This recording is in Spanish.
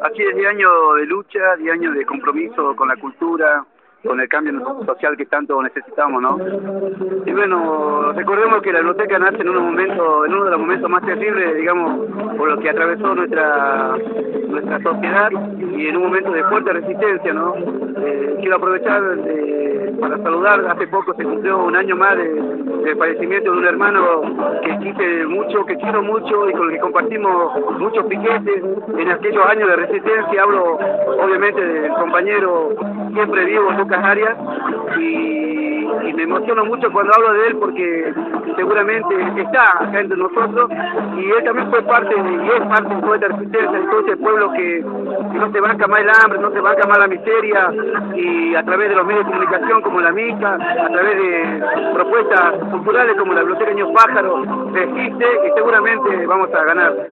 Así es, 10 años de lucha, 10 años de compromiso con la cultura, con el cambio social que tanto necesitamos, ¿no? Y bueno, recordemos que la biblioteca nace en uno de los momentos más terribles, digamos, por lo que atravesó nuestra sociedad y en un momento de fuerte resistencia, ¿no? Quiero aprovechar para saludar, hace poco se cumplió un año más del fallecimiento de un hermano que quise mucho, que quiero mucho y con el que compartimos muchos piquetes en aquellos años de resistencia. Hablo obviamente del compañero siempre vivo Lucas Arias y me emociono mucho cuando hablo de él porque seguramente está acá entre nosotros y él también fue parte y es parte de toda esta resistencia, de todo este pueblo que no se banca más el hambre, no se banca más la miseria, y a través de los medios de comunicación como la MICA, a través de propuestas culturales como la Biblioteca Ños Pájaro, resiste y seguramente vamos a ganar.